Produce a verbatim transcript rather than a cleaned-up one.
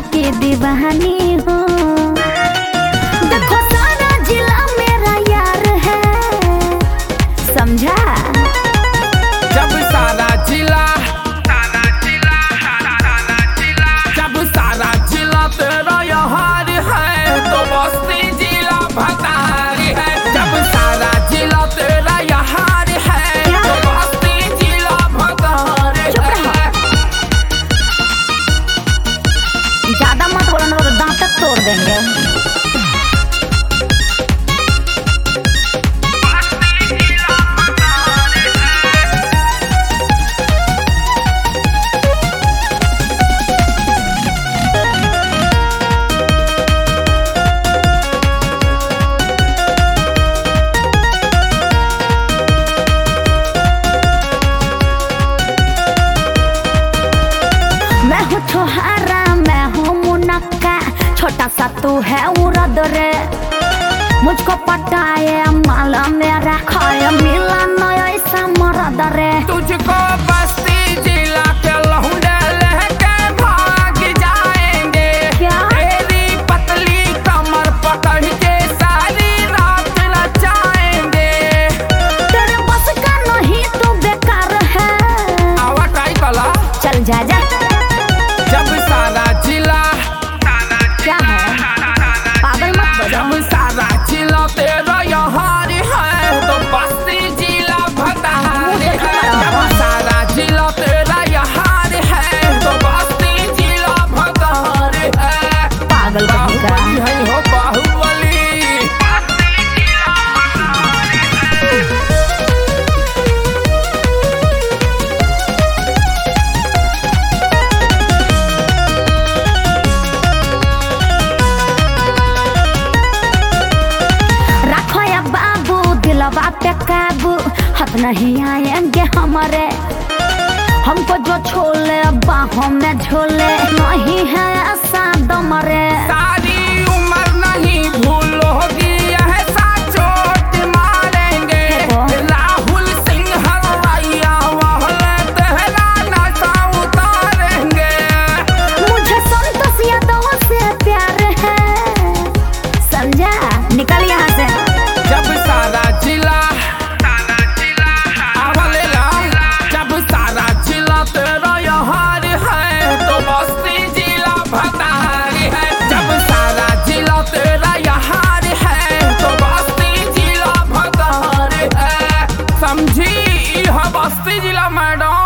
की दीवानी हूँ। देखो सारा जिला मेरा यार है, समझा। जब सारा जिला सारा जिला सारा जिला जब सारा जिला तेरा यार है तो बस्ती जिला भतार है। जब सारा जिला तेरा यार है तो बस्ती जिला भतार है। ज्यादा मत बोलना तो दांत तोड़ देंगे। मैं हूँ छोहारा, मैं हूँ मुनक्का, छोटा सा तू है उड़द रे। मुझको पटाए माला मेरा खाए, मिला नया ऐसा मरद रे। तुझको बस्ती जिला के लौंडे लेके भाग जाएंगे। क्या? तेरी पतली कमर पकड़ के सारी रात नचाएंगे। तेरे बस का नहीं तू बेकार है। आवा ट्राई कला। चल जा जा। जब सारा जिला क्या है, पागल मत बनो। जब सारा जिला तेरा यार है तो बस्ती जिला भतार है। जब सारा जिला तेरा यार है तो बस्ती जिला भतार है। पागल कहीं का। बाहुबली है हो बाहुबली। रखो या बाबू दिलवा पे काबू, हाथ नहीं आएंगे हमारे। हमको जो छोले बाहों में झोले, नहीं है ऐसा दम रे। सारी उम्र नहीं भूलोगी ऐसा चोट मारेंगे। राहुल सिंह हलवाइया वाले तेरा नशा उतारेंगे। मुझे संतोष यादव से प्यार है, समझा। निकल यहाँ से। जब सारा जिला सारा जिला आवले ला। जब सारा जिला तेरा यार है तो बस्ती जिला भतार है। जब सारा जिला तेरा यार है तो बस्ती जिला भतार है। समझी यह बस्ती जिला मैडम।